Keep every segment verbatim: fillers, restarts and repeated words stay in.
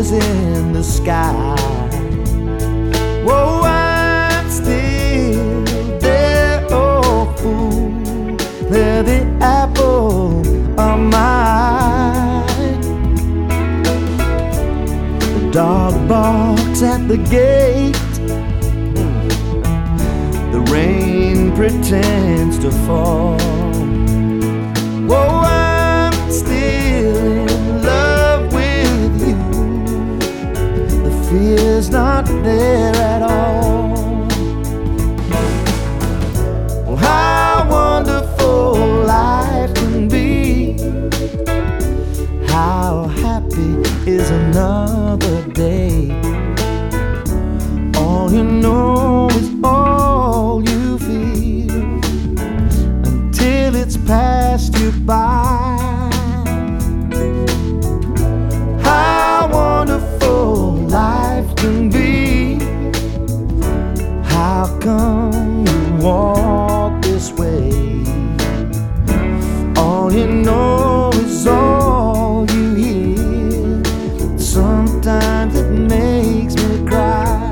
is in the sky. Whoa, I'm still there, oh fool, they're the apple of my eye. The dog barks at the gate, the rain pretends to fall. Whoa, I'm still in love with you, the fear's not there at all. Well, how wonderful life can be, how happy is another day. All you know is all you feel until it's passed you by. How wonderful life can be, how come you walk this way? All you know is all you hear, sometimes it makes me cry.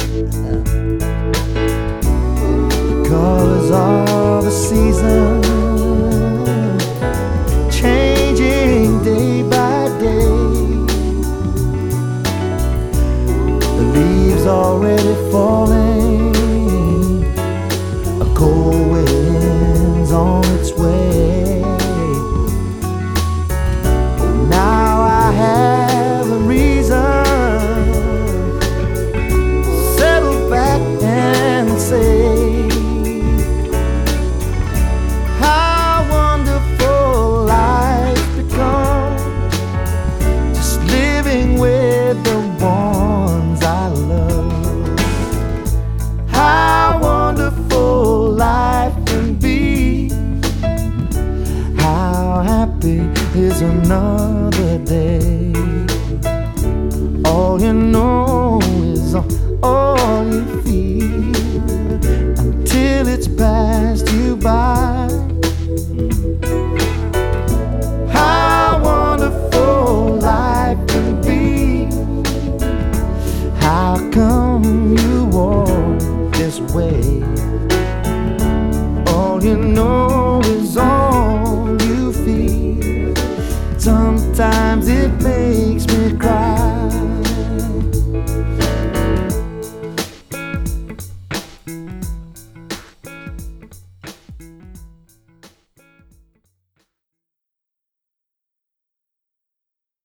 The colors of the season changing day by day, the leaves already falling, a cold wind's on its way. Now I have a reason to settle back and say, how wonderful life becomes, just living with the ones I love. How wonderful life can be, how happy is another day. All you know is all you feel until it's passed you by. How wonderful life can be, how come you walk this way? All you know